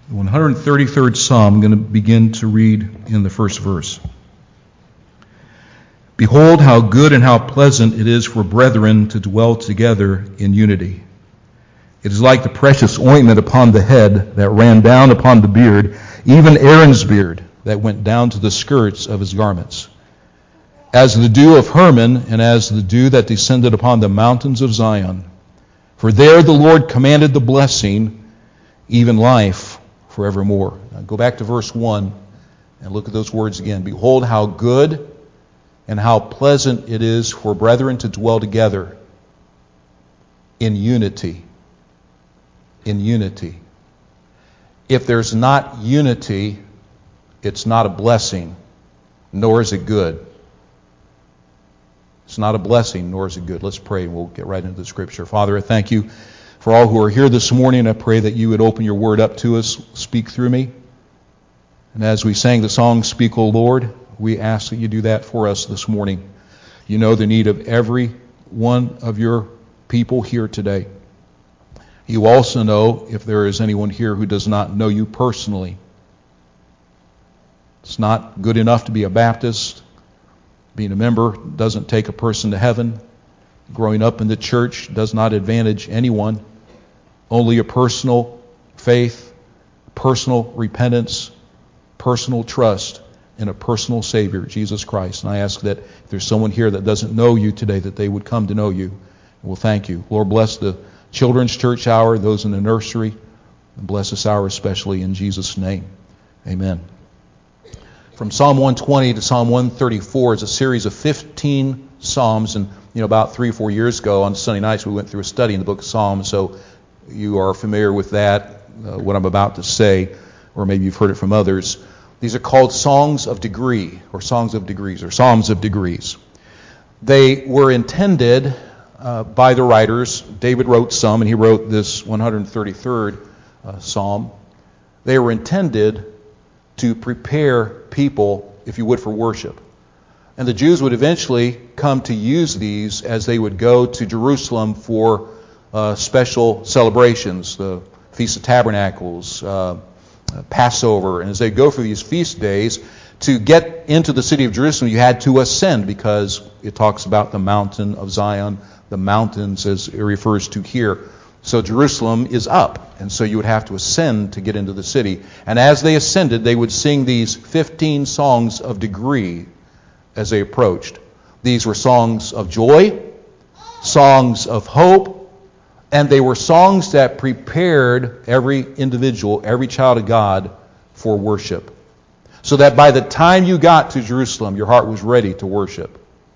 133rd Psalm. I'm going to begin to read in the first verse. Behold, how good and how pleasant it is for brethren to dwell together in unity. It is like the precious ointment upon the head that ran down upon the beard, even Aaron's beard that went down to the skirts of his garments. As the dew of Hermon, and as the dew that descended upon the mountains of Zion. For there the Lord commanded the blessing, even life forevermore. Now go back to verse 1 and look at those words again. Behold, how good and how pleasant it is for brethren to dwell together in unity. In unity. If there's not unity, it's not a blessing, nor is it good. It's not a blessing, nor is it good. Let's pray, and we'll get right into the Scripture. Father, I thank you for all who are here this morning. I pray that you would open your word up to us, speak through me. And as we sang the song, Speak, O Lord, we ask that you do that for us this morning. You know the need of every one of your people here today. You also know if there is anyone here who does not know you personally. It's not good enough to be a Baptist. Being a member doesn't take a person to heaven. Growing up in the church does not advantage anyone. Only a personal faith, personal repentance, personal trust in a personal Savior, Jesus Christ. And I ask that if there's someone here that doesn't know you today, that they would come to know you. And we'll thank you. Lord, bless the children's church hour, those in the nursery, and bless this hour especially in Jesus' name. Amen. From Psalm 120 to Psalm 134 is a series of 15 Psalms. And about 3 or 4 years ago on Sunday nights we went through a study in the book of Psalms. So you are familiar with that, what I'm about to say, or maybe you've heard it from others. These are called songs of degree, or songs of degrees, or psalms of degrees. They were intended by the writers. David wrote some, and he wrote this 133rd psalm. They were intended to prepare people, if you would, for worship. And the Jews would eventually come to use these as they would go to Jerusalem for special celebrations, the Feast of Tabernacles, Passover. And as they go for these feast days, to get into the city of Jerusalem, you had to ascend, because it talks about the mountain of Zion, the mountains as it refers to here. So Jerusalem is up, and so you would have to ascend to get into the city. And as they ascended, they would sing these 15 songs of degree as they approached. These were songs of joy, songs of hope, and they were songs that prepared every individual, every child of God for worship. So that by the time you got to Jerusalem, your heart was ready to worship.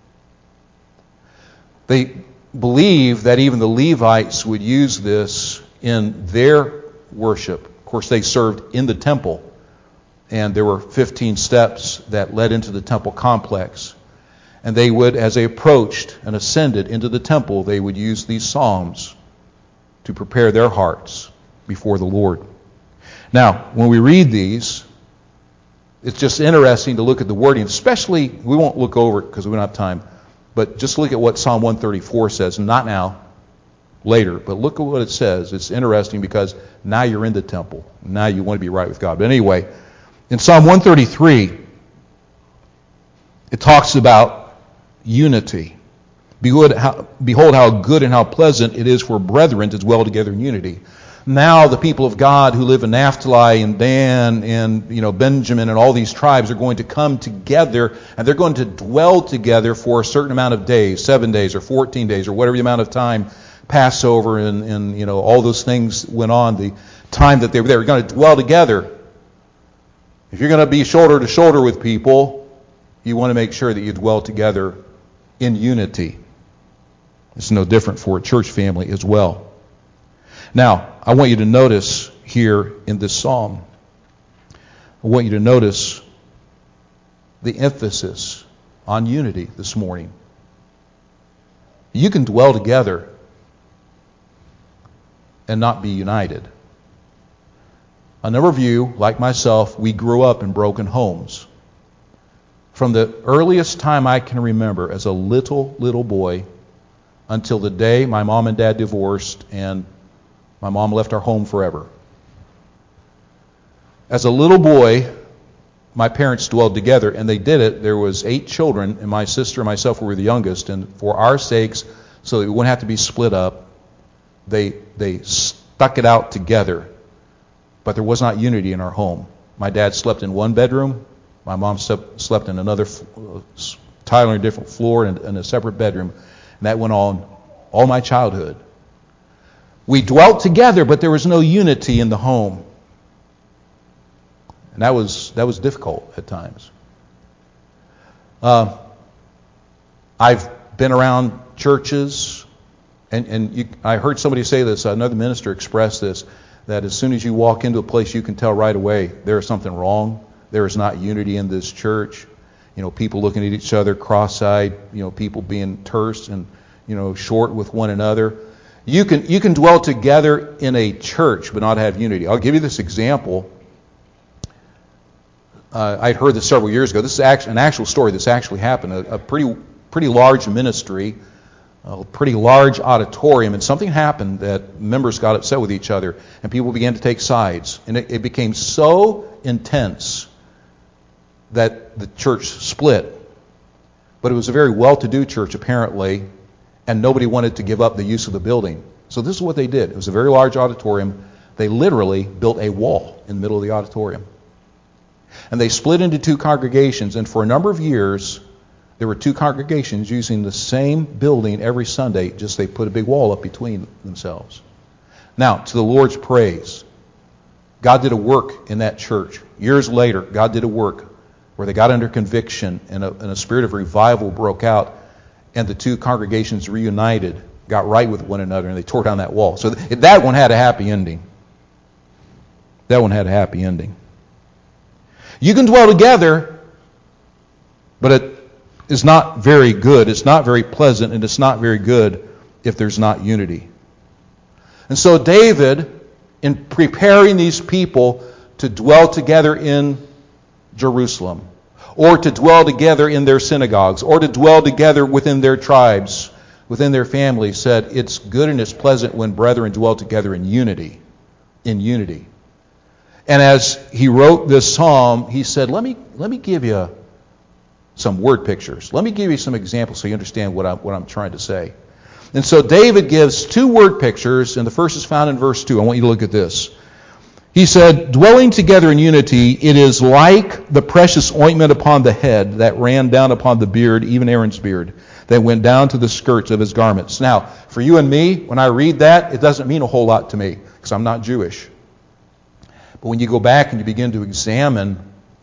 They believe that even the Levites would use this in their worship. Of course, they served in the temple, and there were 15 steps that led into the temple complex. And they would, as they approached and ascended into the temple, they would use these psalms to prepare their hearts before the Lord. Now, when we read these, it's just interesting to look at the wording, especially, we won't look over it because we don't have time, but just look at what Psalm 134 says, not now, later, but look at what it says. It's interesting because now you're in the temple. Now you want to be right with God. But anyway, in Psalm 133, it talks about unity. Behold how good and how pleasant it is for brethren to dwell together in unity. Now the people of God who live in Naphtali and Dan and Benjamin and all these tribes are going to come together, and they're going to dwell together for a certain amount of days, 7 days or 14 days or whatever the amount of time Passover and all those things went on, the time that they were there. They're going to dwell together. If you're going to be shoulder to shoulder with people, you want to make sure that you dwell together in unity. It's no different for a church family as well. Now, I want you to notice here in this psalm, I want you to notice the emphasis on unity this morning. You can dwell together and not be united. A number of you, like myself, we grew up in broken homes. From the earliest time I can remember as a little boy until the day my mom and dad divorced and my mom left our home forever. As a little boy, my parents dwelled together, and they did it. There was 8 children, and my sister and myself were the youngest. And for our sakes, so that we wouldn't have to be split up, they stuck it out together. But there was not unity in our home. My dad slept in one bedroom. My mom slept in another, tile on a different floor in a separate bedroom. And that went on all my childhood. We dwelt together, but there was no unity in the home. And that was difficult at times. I've been around churches, and I heard somebody say this, another minister expressed this, that as soon as you walk into a place, you can tell right away there is something wrong. There is not unity in this church. People looking at each other cross-eyed, people being terse and, short with one another. You can dwell together in a church but not have unity. I'll give you this example. I'd heard this several years ago. This is an actual story. This actually happened. A pretty large ministry, a pretty large auditorium, and something happened that members got upset with each other, and people began to take sides. And it became so intense that the church split. But it was a very well-to-do church, apparently, and nobody wanted to give up the use of the building. So this is what they did. It was a very large auditorium. They literally built a wall in the middle of the auditorium. And they split into 2 congregations, and for a number of years, there were 2 congregations using the same building every Sunday, just they put a big wall up between themselves. Now, to the Lord's praise, God did a work in that church. Years later, God did a work where they got under conviction, and a spirit of revival broke out, and the 2 congregations reunited, got right with one another, and they tore down that wall. So that one had a happy ending. That one had a happy ending. You can dwell together, but it is not very good. It's not very pleasant, and it's not very good if there's not unity. And so David, in preparing these people to dwell together in Jerusalem, or to dwell together in their synagogues, or to dwell together within their tribes, within their families, said it's good and it's pleasant when brethren dwell together in unity. In unity. And as he wrote this psalm, he said, let me give you some word pictures. Let me give you some examples so you understand what I'm trying to say. And so David gives 2 word pictures, and the first is found in verse 2. I want you to look at this. He said, dwelling together in unity, it is like the precious ointment upon the head that ran down upon the beard, even Aaron's beard, that went down to the skirts of his garments. Now, for you and me, when I read that, it doesn't mean a whole lot to me, because I'm not Jewish. But when you go back and you begin to examine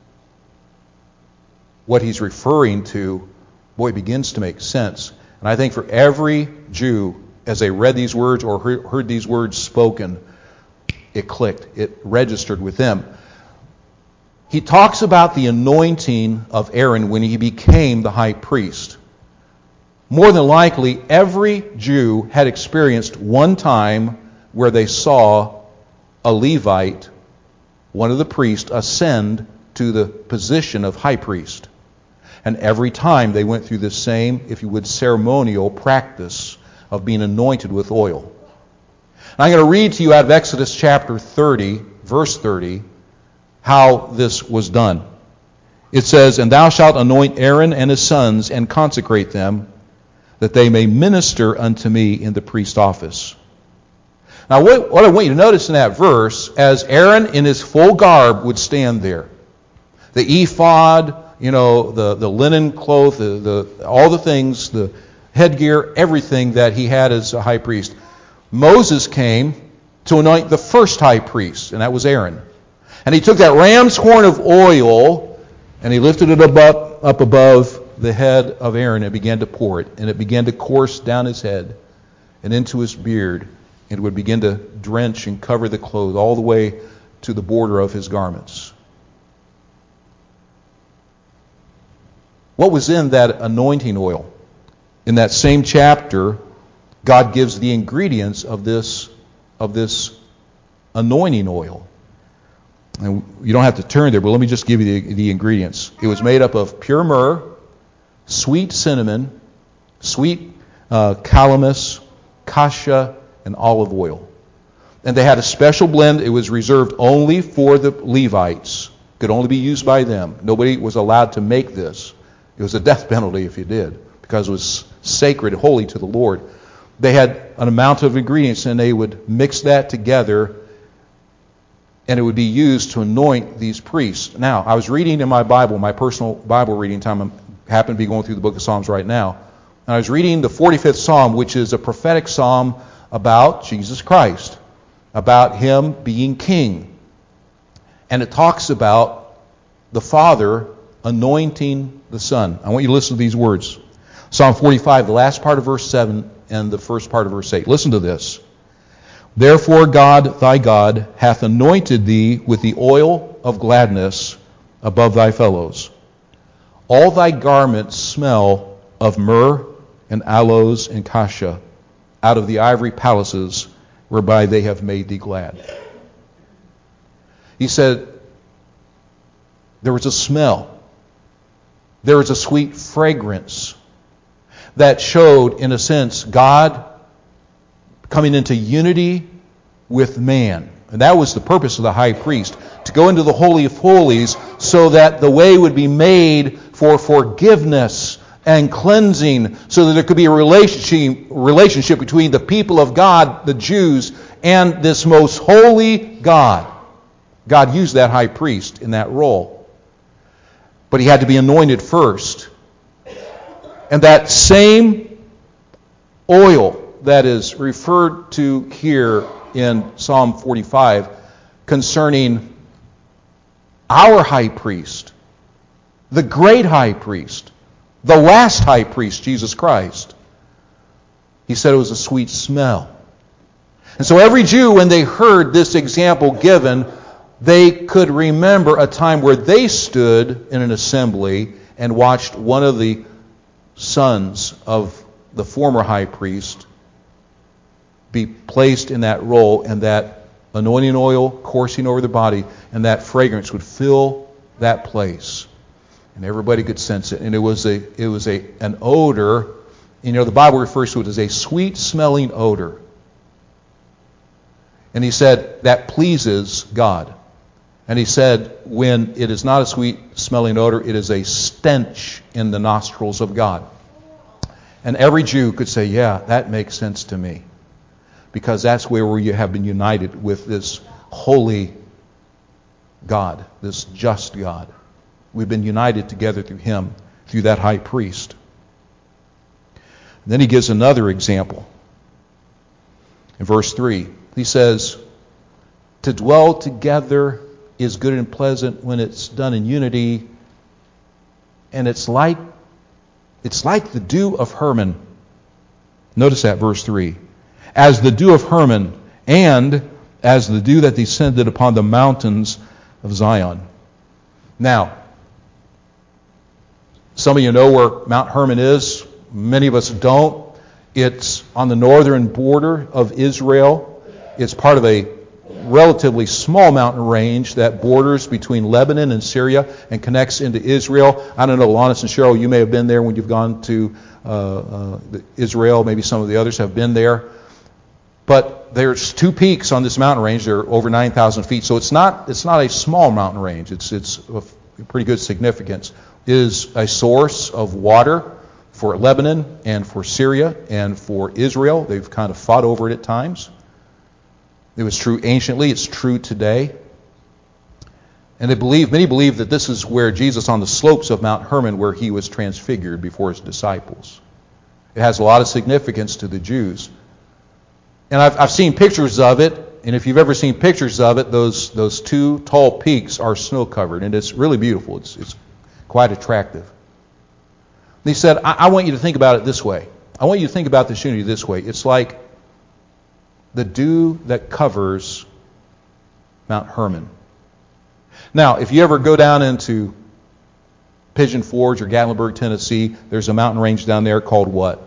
what he's referring to, boy, it begins to make sense. And I think for every Jew, as they read these words or heard these words spoken, it clicked. It registered with them. He talks about the anointing of Aaron when he became the high priest. More than likely, every Jew had experienced one time where they saw a Levite, one of the priests, ascend to the position of high priest. And every time they went through the same, if you would, ceremonial practice of being anointed with oil. And I'm going to read to you out of Exodus chapter 30, verse 30, how this was done. It says, and thou shalt anoint Aaron and his sons and consecrate them, that they may minister unto me in the priest office. Now, what I want you to notice in that verse, as Aaron in his full garb would stand there, the ephod, the linen cloth, all the things, the headgear, everything that he had as a high priest. Moses came to anoint the first high priest, and that was Aaron. And he took that ram's horn of oil, and he lifted it up above the head of Aaron and began to pour it, and it began to course down his head and into his beard, and it would begin to drench and cover the clothes all the way to the border of his garments. What was in that anointing oil? In that same chapter, God gives the ingredients of this anointing oil. And you don't have to turn there, but let me just give you the ingredients. It was made up of pure myrrh, sweet cinnamon, sweet calamus, cassia, and olive oil. And they had a special blend. It was reserved only for the Levites. Could only be used by them. Nobody was allowed to make this. It was a death penalty if you did, because it was sacred, holy to the Lord. They had an amount of ingredients, and they would mix that together, and it would be used to anoint these priests. Now, I was reading in my Bible, my personal Bible reading time. I happen to be going through the book of Psalms right now. And I was reading the 45th Psalm, which is a prophetic psalm about Jesus Christ, about Him being King. And it talks about the Father anointing the Son. I want you to listen to these words. Psalm 45, the last part of verse 7 and the first part of verse 8. Listen to this. Therefore God, thy God, hath anointed thee with the oil of gladness above thy fellows. All thy garments smell of myrrh and aloes and cassia, out of the ivory palaces whereby they have made thee glad. He said, there was a smell. There was a sweet fragrance that showed, in a sense, God coming into unity with man. And that was the purpose of the high priest, to go into the Holy of Holies so that the way would be made for forgiveness and cleansing, so that there could be a relationship between the people of God, the Jews, and this most holy God. God used that high priest in that role. But he had to be anointed first. And that same oil that is referred to here in Psalm 45 concerning our high priest, the great high priest, the last high priest, Jesus Christ, he said it was a sweet smell. And so every Jew, when they heard this example given, they could remember a time where they stood in an assembly and watched one of the sons of the former high priest be placed in that role, and that anointing oil coursing over the body, and that fragrance would fill that place, and everybody could sense it. And it was an odor. You know, the Bible refers to it as a sweet smelling odor. And he said that pleases God. And he said, when it is not a sweet smelling odor, it is a stench in the nostrils of God. And every Jew could say, yeah, that makes sense to me. Because that's where you have been united with this holy God, this just God. We've been united together through Him, through that high priest. And then he gives another example. In verse 3, he says, to dwell together is good and pleasant when it's done in unity, and it's like the dew of Hermon. Notice that, verse 3. As the dew of Hermon, and as the dew that descended upon the mountains of Zion. Now, some of you know where Mount Hermon is. Many of us don't. It's on the northern border of Israel. It's part of a relatively small mountain range that borders between Lebanon and Syria and connects into Israel. I don't know, Lonnis and Cheryl, you may have been there when you've gone to Israel. Maybe some of the others have been there. But there's two peaks on this mountain range. They're over 9,000 feet. So it's not a small mountain range. It's of pretty good significance. It is a source of water for Lebanon and for Syria and for Israel. They've kind of fought over it at times. It was true anciently. It's true today. And many believe that this is where Jesus, on the slopes of Mount Hermon, where he was transfigured before his disciples. It has a lot of significance to the Jews. And I've seen pictures of it, and if you've ever seen pictures of it, those two tall peaks are snow-covered, and it's really beautiful. It's quite attractive. And he said, I want you to think about it this way. I want you to think about this unity this way. It's like the dew that covers Mount Hermon. Now, if you ever go down into Pigeon Forge or Gatlinburg, Tennessee, there's a mountain range down there called what?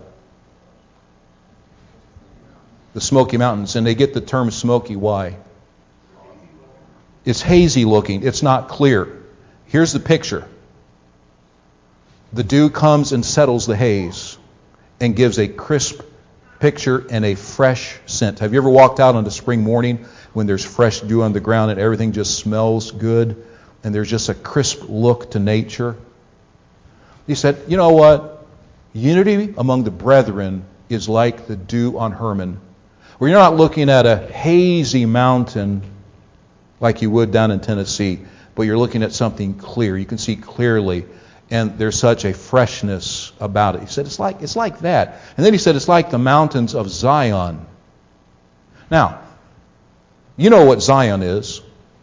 The Smoky Mountains. And they get the term smoky. Why? It's hazy looking. It's not clear. Here's the picture. The dew comes and settles the haze and gives a crisp picture and a fresh scent. Have you ever walked out on a spring morning when there's fresh dew on the ground and everything just smells good and there's just a crisp look to nature? He said, you know what? Unity among the brethren is like the dew on Hermon, where you're not looking at a hazy mountain like you would down in Tennessee, but you're looking at something clear. You can see clearly, and there's such a freshness about it. He said, it's like that. And then he said, it's like the mountains of Zion. Now, you know what Zion is.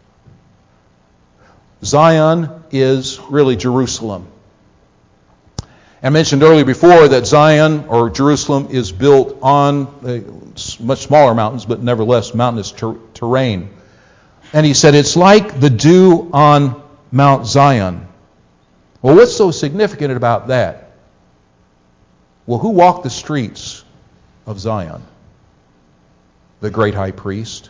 Zion is really Jerusalem. I mentioned earlier before that Zion, or Jerusalem, is built on much smaller mountains, but nevertheless mountainous terrain. And he said, it's like the dew on Mount Zion. Well, what's so significant about that? Well, who walked the streets of Zion? The great high priest.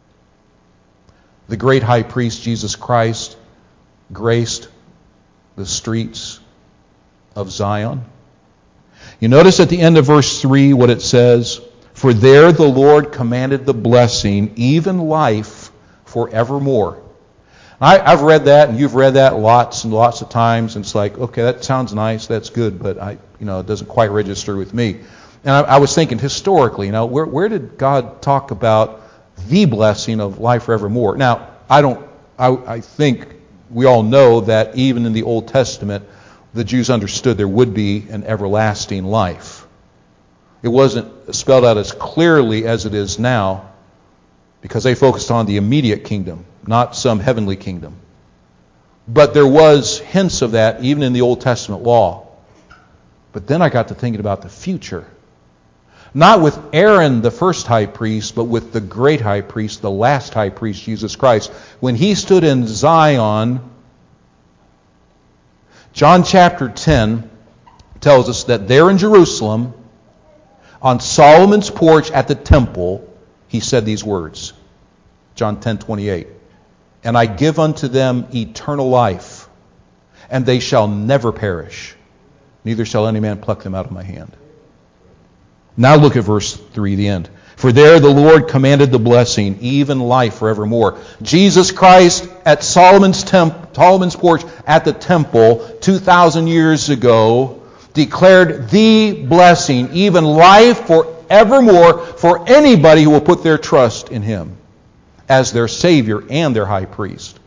The great high priest, Jesus Christ, graced the streets of Zion. You notice at the end of verse 3 what it says, for there the Lord commanded the blessing, even life forevermore. I've read that, and you've read that lots and lots of times, and it's like, okay, that sounds nice, that's good, but it doesn't quite register with me. And I was thinking historically, where did God talk about the blessing of life forevermore? Now, I think we all know that even in the Old Testament, the Jews understood there would be an everlasting life. It wasn't spelled out as clearly as it is now because they focused on the immediate kingdom, not some heavenly kingdom. But there was hints of that even in the Old Testament law. But then I got to thinking about the future. Not with Aaron, the first high priest, but with the great high priest, the last high priest, Jesus Christ. When he stood in Zion, John chapter 10 tells us that there in Jerusalem, on Solomon's porch at the temple, he said these words. John 10:28. And I give unto them eternal life, and they shall never perish, neither shall any man pluck them out of my hand. Now look at verse 3, the end. For there the Lord commanded the blessing, even life forevermore. Jesus Christ at Solomon's porch at the temple 2,000 years ago declared the blessing, even life forevermore for anybody who will put their trust in Him as their Savior and their high priest.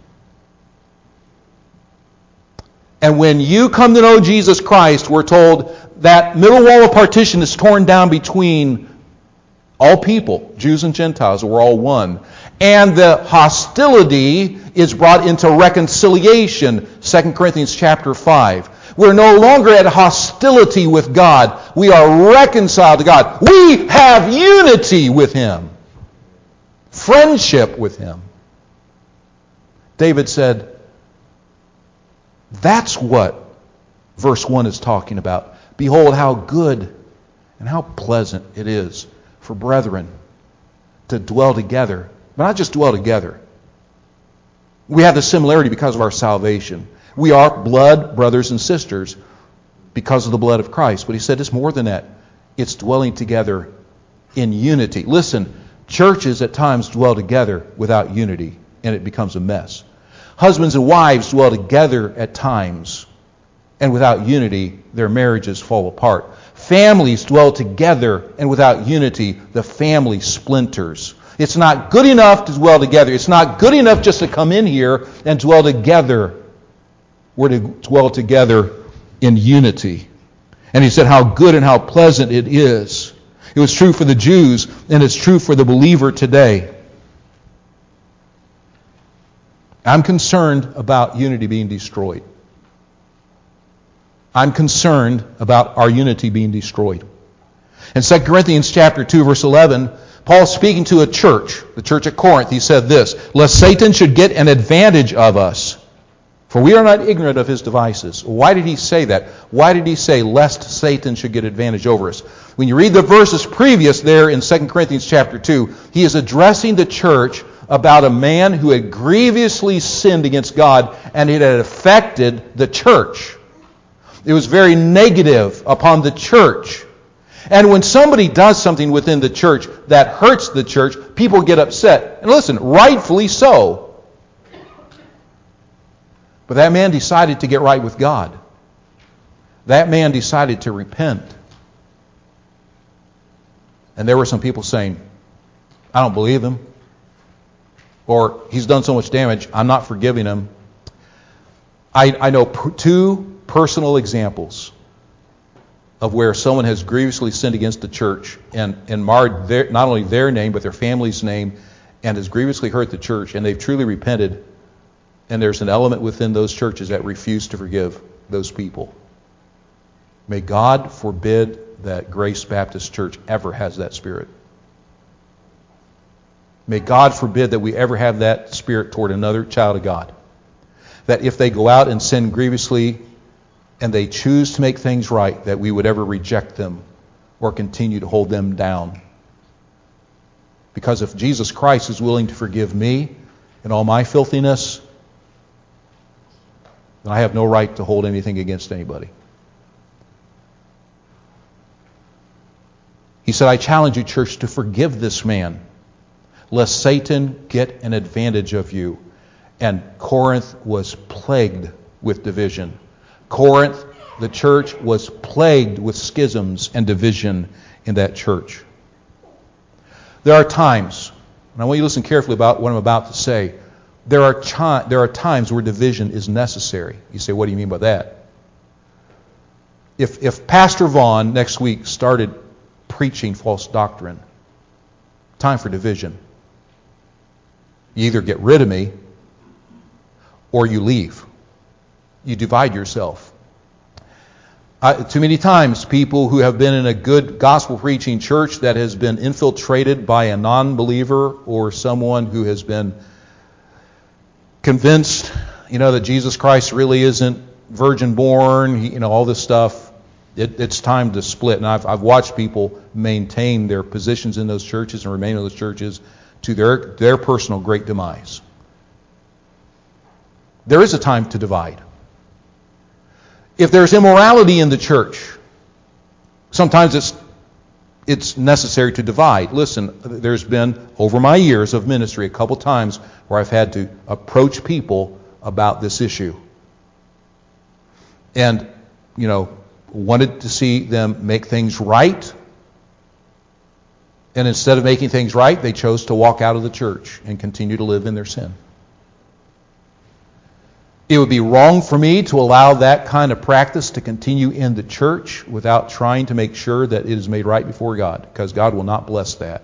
And when you come to know Jesus Christ, we're told that middle wall of partition is torn down between all people, Jews and Gentiles, we're all one. And the hostility is brought into reconciliation, 2 Corinthians chapter 5. We're no longer at hostility with God. We are reconciled to God. We have unity with Him. Friendship with Him. David said, that's what verse 1 is talking about. Behold how good and how pleasant it is for brethren to dwell together. But not just dwell together. We have the similarity because of our salvation. We are blood brothers and sisters because of the blood of Christ. But he said it's more than that. It's dwelling together in unity. Listen, churches at times dwell together without unity, and it becomes a mess. Husbands and wives dwell together at times, and without unity, their marriages fall apart. Families dwell together, and without unity, the family splinters. It's not good enough to dwell together. It's not good enough just to come in here and dwell together. We're to dwell together in unity. And he said how good and how pleasant it is. It was true for the Jews, and it's true for the believer today. I'm concerned about unity being destroyed. I'm concerned about our unity being destroyed. In 2 Corinthians chapter 2, verse 11, Paul's speaking to a church, the church at Corinth. He said this, lest Satan should get an advantage of us, for we are not ignorant of his devices. Why did he say that? Why did he say, lest Satan should get advantage over us? When you read the verses previous there in 2 Corinthians chapter 2, he is addressing the church about a man who had grievously sinned against God, and it had affected the church. It was very negative upon the church. And when somebody does something within the church that hurts the church, people get upset. And listen, rightfully so. But that man decided to get right with God. That man decided to repent. And there were some people saying, I don't believe him. Or he's done so much damage, I'm not forgiving him. I know two personal examples of where someone has grievously sinned against the church and marred not only their name, but their family's name, and has grievously hurt the church, and they've truly repented, and there's an element within those churches that refuse to forgive those people. May God forbid that Grace Baptist Church ever has that spirit. May God forbid that we ever have that spirit toward another child of God. That if they go out and sin grievously and they choose to make things right, that we would ever reject them or continue to hold them down. Because if Jesus Christ is willing to forgive me and all my filthiness, then I have no right to hold anything against anybody. He said, I challenge you, church, to forgive this man, lest Satan get an advantage of you. And Corinth was plagued with division. Corinth, the church, was plagued with schisms and division in that church. There are times, and I want you to listen carefully about what I'm about to say, there are times where division is necessary. You say, what do you mean by that? If Pastor Vaughn next week started preaching false doctrine, time for division. You either get rid of me or you leave. You divide yourself. Too many times, people who have been in a good gospel preaching church that has been infiltrated by a non-believer or someone who has been convinced, that Jesus Christ really isn't virgin born, all this stuff. It's time to split. And I've watched people maintain their positions in those churches and remain in those churches to their personal great demise. There is a time to divide. If there's immorality in the church, sometimes it's necessary to divide. Listen, there's been, over my years of ministry, a couple times where I've had to approach people about this issue. And, wanted to see them make things right. And instead of making things right, they chose to walk out of the church and continue to live in their sin. It would be wrong for me to allow that kind of practice to continue in the church without trying to make sure that it is made right before God, because God will not bless that.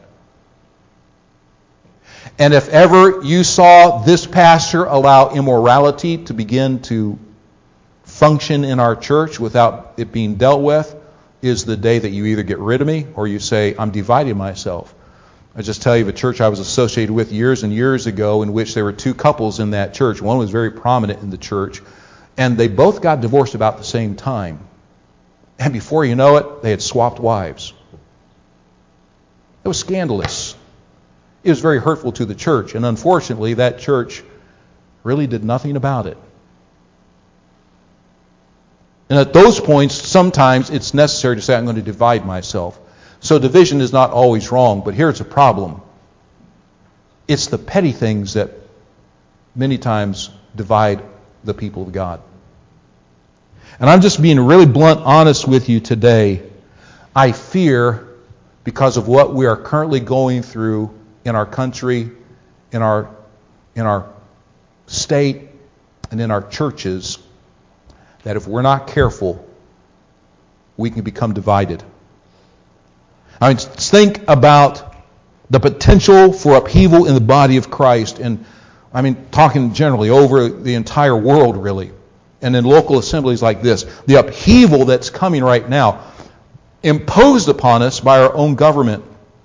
And if ever you saw this pastor allow immorality to begin to function in our church without it being dealt with, is the day that you either get rid of me or you say, I'm dividing myself. I just tell you of a church I was associated with years and years ago in which there were two couples in that church. One was very prominent in the church, and they both got divorced about the same time. And before you know it, they had swapped wives. It was scandalous. It was very hurtful to the church, and unfortunately that church really did nothing about it. And at those points, sometimes it's necessary to say, I'm going to divide myself. So division is not always wrong, but here's a problem. It's the petty things that many times divide the people of God. And I'm just being really blunt, honest with you today. I fear, because of what we are currently going through in our country, in our state, and in our churches, that if we're not careful, we can become divided. I mean, think about the potential for upheaval in the body of Christ, and I mean, talking generally over the entire world, really, and in local assemblies like this. The upheaval that's coming right now, imposed upon us by our own government.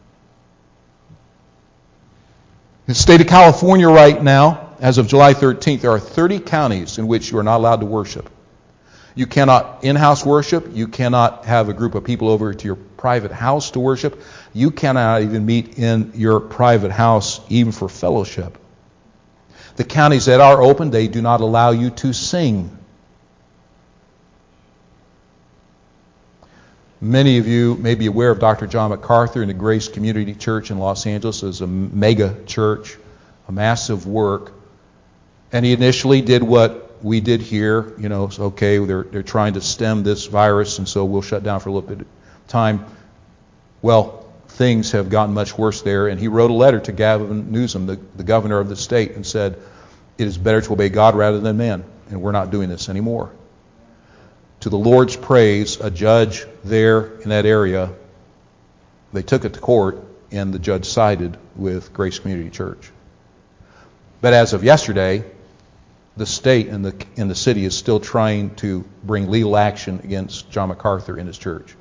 In the state of California right now, as of July 13th, there are 30 counties in which you are not allowed to worship. You cannot in-house worship. You cannot have a group of people over to your private house to worship. You cannot even meet in your private house even for fellowship. The counties that are open, they do not allow you to sing. Many of you may be aware of Dr. John MacArthur and the Grace Community Church in Los Angeles as a mega church, a massive work. And he initially did what we did here. It's okay, they're trying to stem this virus, and so we'll shut down for a little bit of time. Well, things have gotten much worse there, and he wrote a letter to Gavin Newsom, the governor of the state, and said, it is better to obey God rather than man, and we're not doing this anymore. To the Lord's praise, a judge there in that area, they took it to court, and the judge sided with Grace Community Church. But as of yesterday, the state and the city is still trying to bring legal action against John MacArthur and his church.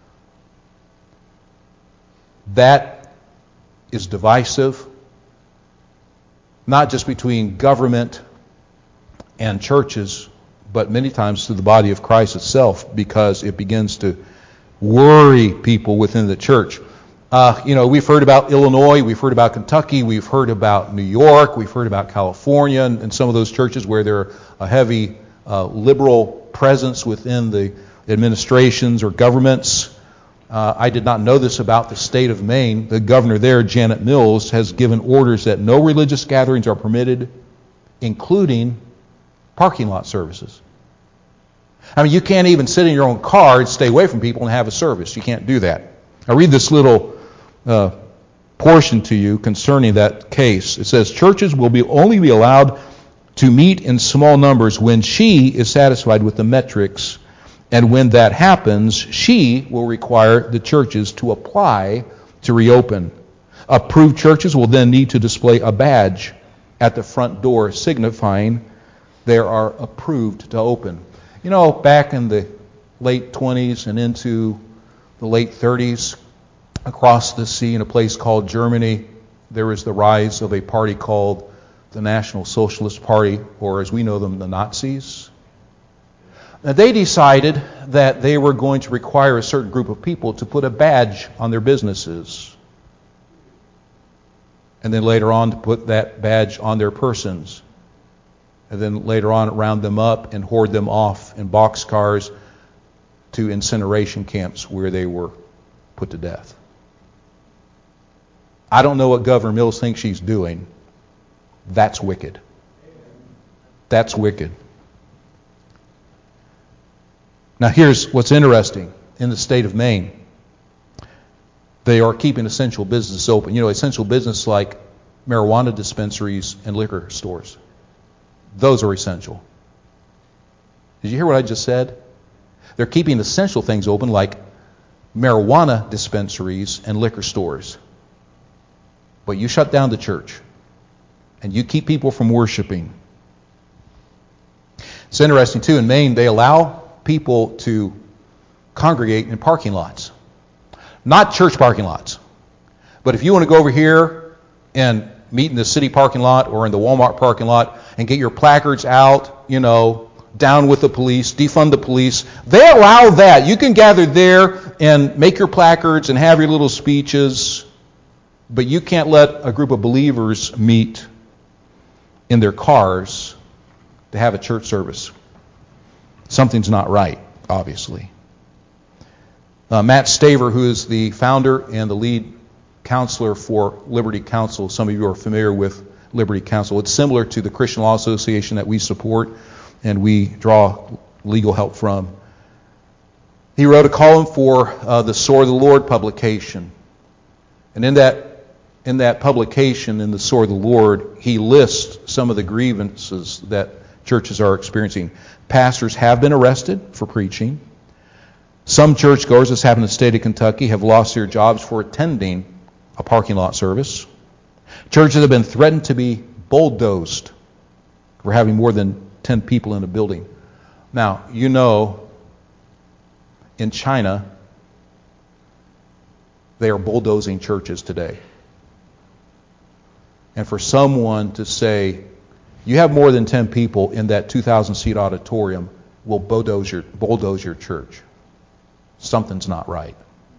That is divisive, not just between government and churches, but many times to the body of Christ itself, because it begins to worry people within the church. We've heard about Illinois, we've heard about Kentucky, we've heard about New York, we've heard about California, and some of those churches where there are a heavy liberal presence within the administrations or governments. I did not know this about the state of Maine. The governor there, Janet Mills, has given orders that no religious gatherings are permitted, including parking lot services. I mean, you can't even sit in your own car and stay away from people and have a service. You can't do that. I read this little portion to you concerning that case. It says, churches will only be allowed to meet in small numbers when she is satisfied with the metrics, and when that happens, she will require the churches to apply to reopen. Approved churches will then need to display a badge at the front door signifying they are approved to open. Back in the late 20s and into the late 30s, across the sea in a place called Germany, there was the rise of a party called the National Socialist Party, or as we know them, the Nazis. Now, they decided that they were going to require a certain group of people to put a badge on their businesses, and then later on to put that badge on their persons, and then later on round them up and hoard them off in boxcars to incineration camps where they were put to death. I don't know what Governor Mills thinks she's doing. That's wicked. That's wicked. Now here's what's interesting. In the state of Maine, they are keeping essential business open. Essential business like marijuana dispensaries and liquor stores. Those are essential. Did you hear what I just said? They're keeping essential things open like marijuana dispensaries and liquor stores. But you shut down the church and you keep people from worshiping. It's interesting too, in Maine they allow people to congregate in parking lots. Not church parking lots. But if you want to go over here and meet in the city parking lot or in the Walmart parking lot and get your placards out, down with the police, defund the police, they allow that. You can gather there and make your placards and have your little speeches, but you can't let a group of believers meet in their cars to have a church service. Something's not right, obviously. Matt Staver, who is the founder and the lead counselor for Liberty Counsel. Some of you are familiar with Liberty Counsel. It's similar to the Christian Law Association that we support and we draw legal help from. He wrote a column for the Sword of the Lord publication. And in that publication, in the Sword of the Lord, he lists some of the grievances that churches are experiencing. Pastors have been arrested for preaching. Some churchgoers, this happened in the state of Kentucky, have lost their jobs for attending a parking lot service. Churches have been threatened to be bulldozed for having more than 10 people in a building. Now, in China, they are bulldozing churches today. And for someone to say, you have more than 10 people in that 2,000-seat auditorium, will bulldoze your church. Something's not right.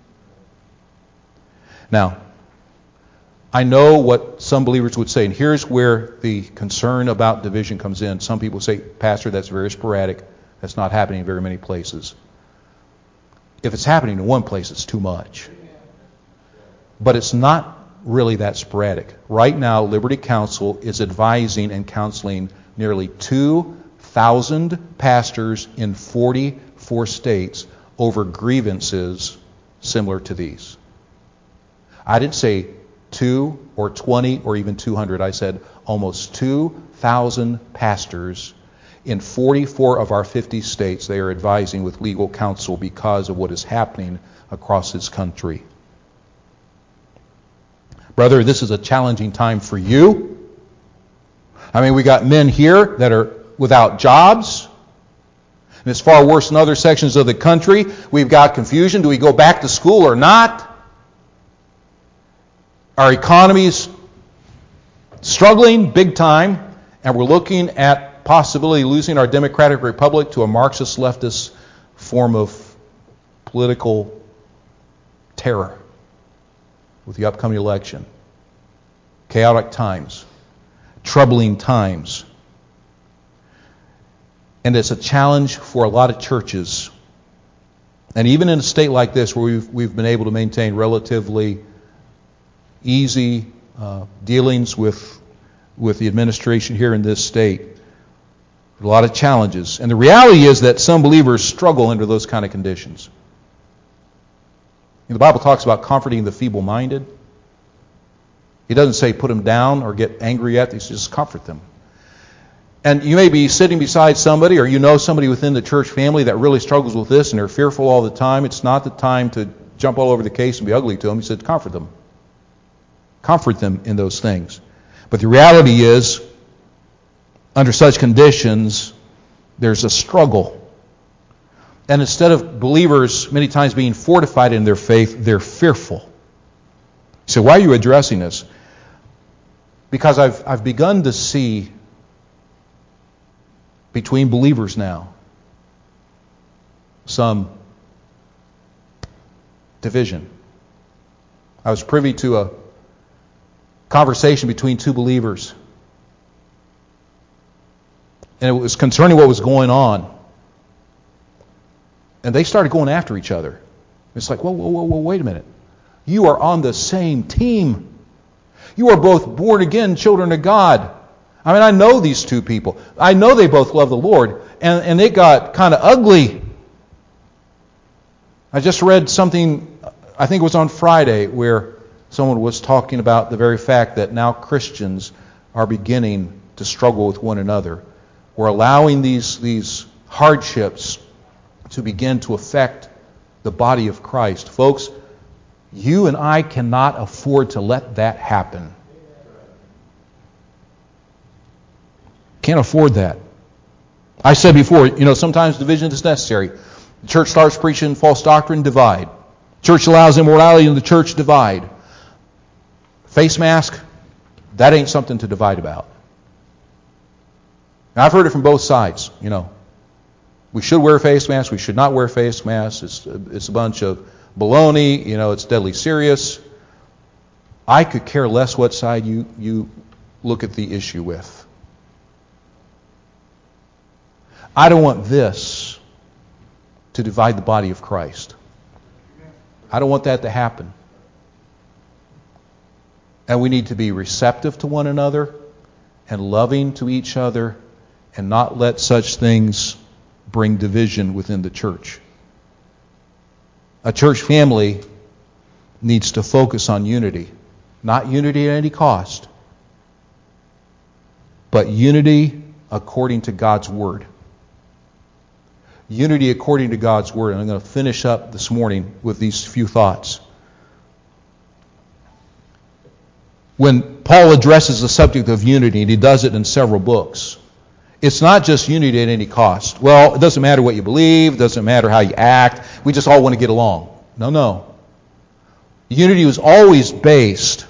Now, I know what some believers would say, and here's where the concern about division comes in. Some people say, Pastor, that's very sporadic. That's not happening in very many places. If it's happening in one place, it's too much. But it's not really that sporadic. Right now, Liberty Counsel is advising and counseling nearly 2,000 pastors in 44 states over grievances similar to these. I didn't say 2 or 20 or even 200. I said almost 2,000 pastors in 44 of our 50 states. They are advising with legal counsel because of what is happening across this country. Brother, this is a challenging time for you. I mean, we got men here that are without jobs. And it's far worse in other sections of the country. We've got confusion. Do we go back to school or not? Our economy's struggling big time, and we're looking at possibly losing our democratic republic to a Marxist leftist form of political terror with the upcoming election. Chaotic times, troubling times. And it's a challenge for a lot of churches. And even in a state like this where we've been able to maintain relatively easy dealings with the administration here in this state, a lot of challenges. And the reality is that some believers struggle under those kind of conditions. The Bible talks about comforting the feeble-minded. It doesn't say put them down or get angry at them. It says just comfort them. And you may be sitting beside somebody, or you know somebody within the church family that really struggles with this and they're fearful all the time. It's not the time to jump all over the case and be ugly to them. He said comfort them. Comfort them in those things. But the reality is, under such conditions, there's a struggle. And instead of believers many times being fortified in their faith, they're fearful. So why are you addressing this? Because I've begun to see between believers now some division. I was privy to a conversation between two believers, and it was concerning what was going on. And they started going after each other. It's like, whoa, wait a minute. You are on the same team. You are both born again children of God. I mean, I know these two people. I know they both love the Lord. And it got kind of ugly. I just read something, I think it was on Friday, where someone was talking about the very fact that now Christians are beginning to struggle with one another. We're allowing these hardships to begin to affect the body of Christ. Folks, you and I cannot afford to let that happen. Can't afford that. I said before, sometimes division is necessary. The church starts preaching false doctrine, divide. Church allows immorality in the church, divide. Face mask, that ain't something to divide about. Now, I've heard it from both sides, We should wear face masks. We should not wear face masks. It's a bunch of baloney. It's deadly serious. I could care less what side you look at the issue with. I don't want this to divide the body of Christ. I don't want that to happen. And we need to be receptive to one another and loving to each other and not let such things bring division within the church. A church family needs to focus on unity. Not unity at any cost, but unity according to God's Word. Unity according to God's Word. And I'm going to finish up this morning with these few thoughts. When Paul addresses the subject of unity, and he does it in several books, it's not just unity at any cost. Well, it doesn't matter what you believe, it doesn't matter how you act, we just all want to get along. No. Unity was always based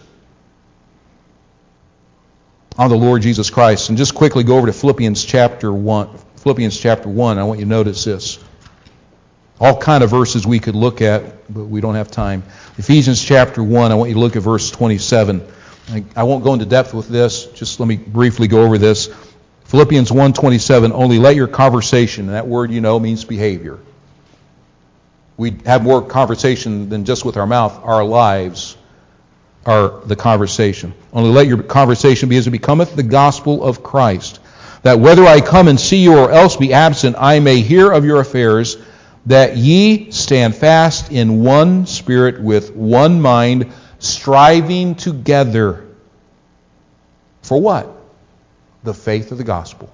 on the Lord Jesus Christ. And just quickly go over to Philippians chapter 1. Philippians chapter 1, I want you to notice this. All kind of verses we could look at, but we don't have time. Ephesians chapter 1, I want you to look at verse 27. I won't go into depth with this, just let me briefly go over this. Philippians 1:27, only let your conversation, and that word means behavior. We have more conversation than just with our mouth. Our lives are the conversation. Only let your conversation be as it becometh the gospel of Christ, that whether I come and see you or else be absent, I may hear of your affairs, that ye stand fast in one spirit with one mind, striving together. For what? The faith of the gospel.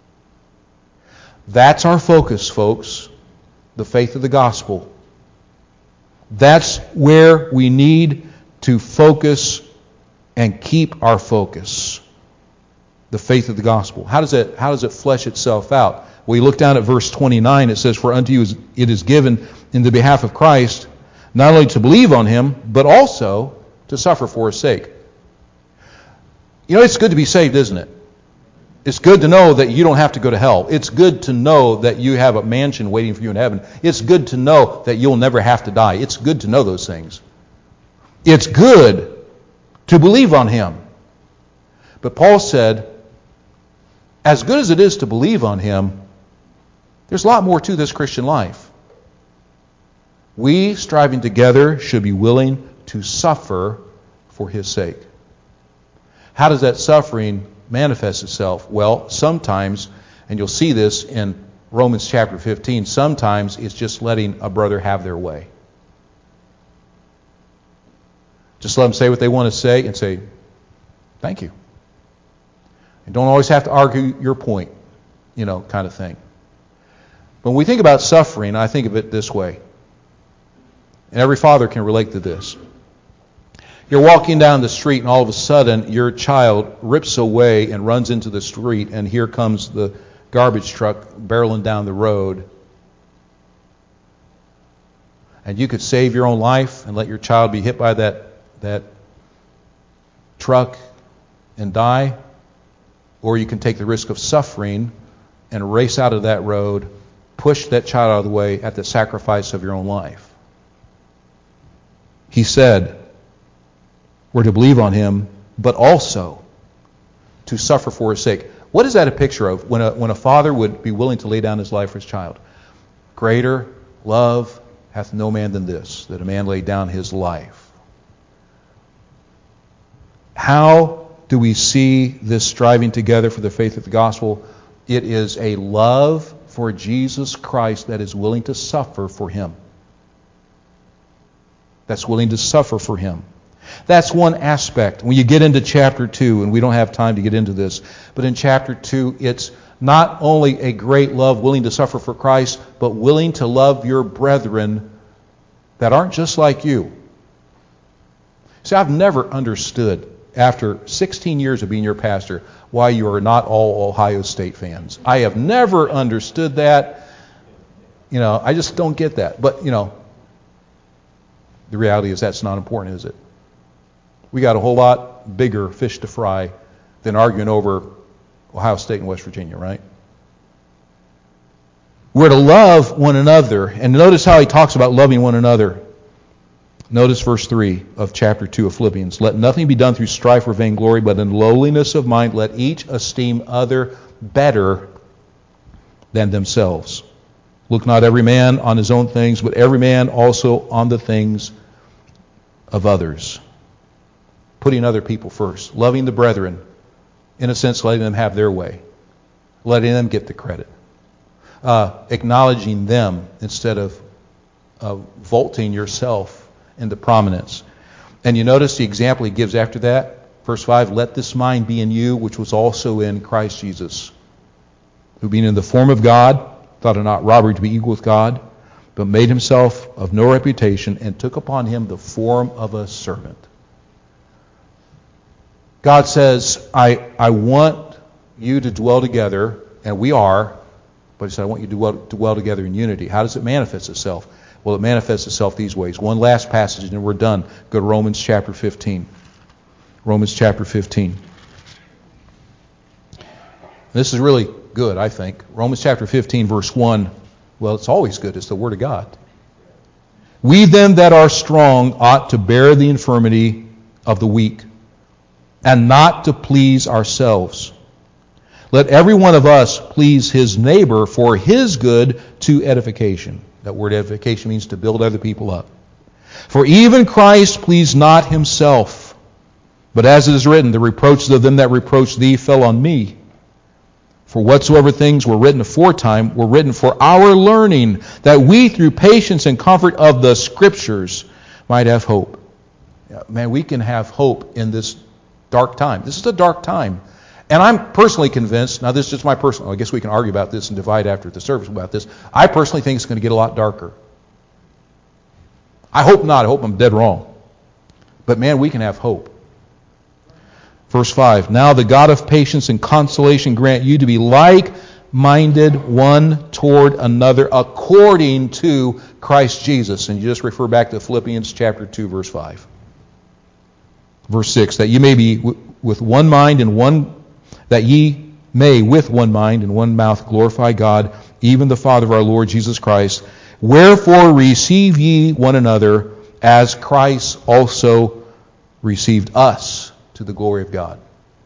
That's our focus, folks. The faith of the gospel. That's where we need to focus and keep our focus. The faith of the gospel. How does it flesh itself out? Well, you look down at verse 29, it says, For unto you it is given in the behalf of Christ, not only to believe on him, but also to suffer for his sake. You know, it's good to be saved, isn't it? It's good to know that you don't have to go to hell. It's good to know that you have a mansion waiting for you in heaven. It's good to know that you'll never have to die. It's good to know those things. It's good to believe on him. But Paul said, as good as it is to believe on him, there's a lot more to this Christian life. We, striving together, should be willing to suffer for his sake. How does that suffering manifest itself? Well, sometimes, and you'll see this in Romans chapter 15, sometimes it's just letting a brother have their way. Just let them say what they want to say and say, thank you. You don't always have to argue your point, kind of thing. When we think about suffering, I think of it this way. And every father can relate to this. You're walking down the street and all of a sudden your child rips away and runs into the street, and here comes the garbage truck barreling down the road. And you could save your own life and let your child be hit by that truck and die, or you can take the risk of suffering and race out of that road, push that child out of the way at the sacrifice of your own life. He said, we're to believe on him, but also to suffer for his sake. What is that a picture of when a father would be willing to lay down his life for his child? Greater love hath no man than this, that a man lay down his life. How do we see this striving together for the faith of the gospel? It is a love for Jesus Christ that is willing to suffer for him. That's willing to suffer for him. That's one aspect. When you get into chapter 2, and we don't have time to get into this, but in chapter 2, it's not only a great love willing to suffer for Christ, but willing to love your brethren that aren't just like you. See, I've never understood, after 16 years of being your pastor, why you are not all Ohio State fans. I have never understood that. I just don't get that. But, the reality is that's not important, is it? We got a whole lot bigger fish to fry than arguing over Ohio State and West Virginia, right? We're to love one another. And notice how he talks about loving one another. Notice verse 3 of chapter 2 of Philippians. Let nothing be done through strife or vainglory, but in lowliness of mind let each esteem other better than themselves. Look not every man on his own things, but every man also on the things of others. Putting other people first. Loving the brethren. In a sense, letting them have their way. Letting them get the credit. Acknowledging them instead of vaulting yourself into prominence. And you notice the example he gives after that. Verse 5, let this mind be in you, which was also in Christ Jesus, who being in the form of God, thought it not robbery to be equal with God, but made himself of no reputation, and took upon him the form of a servant. God says, I want you to dwell together, and we are, but he said, I want you to dwell together in unity. How does it manifest itself? Well, it manifests itself these ways. One last passage, and we're done. Go to Romans chapter 15. Romans chapter 15. This is really good, I think. Romans chapter 15, verse 1. Well, it's always good. It's the Word of God. We then that are strong ought to bear the infirmity of the weak, and not to please ourselves. Let every one of us please his neighbor for his good to edification. That word edification means to build other people up. For even Christ pleased not himself, but as it is written, the reproaches of them that reproach thee fell on me. For whatsoever things were written aforetime were written for our learning, that we through patience and comfort of the Scriptures might have hope. Man, we can have hope in this dark time. This is a dark time. And I'm personally convinced, now this is just my personal, I guess we can argue about this and divide after the service about this. I personally think it's going to get a lot darker. I hope not. I hope I'm dead wrong. But man, we can have hope. Verse 5, now the God of patience and consolation grant you to be like-minded one toward another according to Christ Jesus. And you just refer back to Philippians chapter 2, verse 5. Verse 6, that ye may be with one mind and that ye may with one mind and one mouth glorify God, even the Father of our Lord Jesus Christ. Wherefore receive ye one another, as Christ also received us to the glory of God.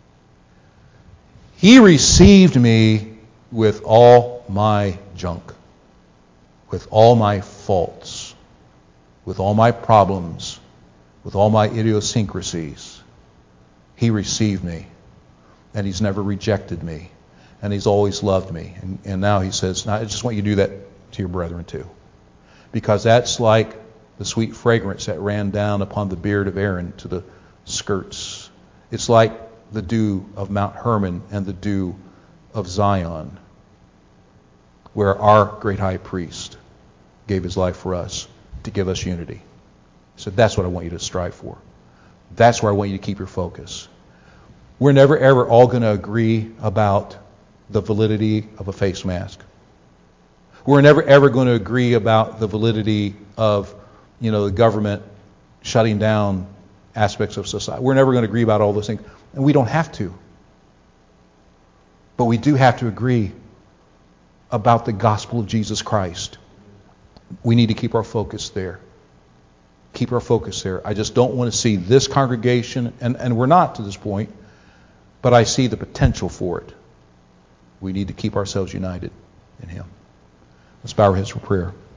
He received me with all my junk, with all my faults, with all my problems, with all my idiosyncrasies. He received me, and he's never rejected me, and he's always loved me. And now he says, I just want you to do that to your brethren too. Because that's like the sweet fragrance that ran down upon the beard of Aaron to the skirts. It's like the dew of Mount Hermon and the dew of Zion, where our great high priest gave his life for us to give us unity. So that's what I want you to strive for. That's where I want you to keep your focus. We're never ever all going to agree about the validity of a face mask. We're never ever going to agree about the validity of, the government shutting down aspects of society. We're never going to agree about all those things. And we don't have to. But we do have to agree about the gospel of Jesus Christ. We need to keep our focus there. Keep our focus there. I just don't want to see this congregation, and we're not to this point, but I see the potential for it. We need to keep ourselves united in Him. Let's bow our heads for prayer.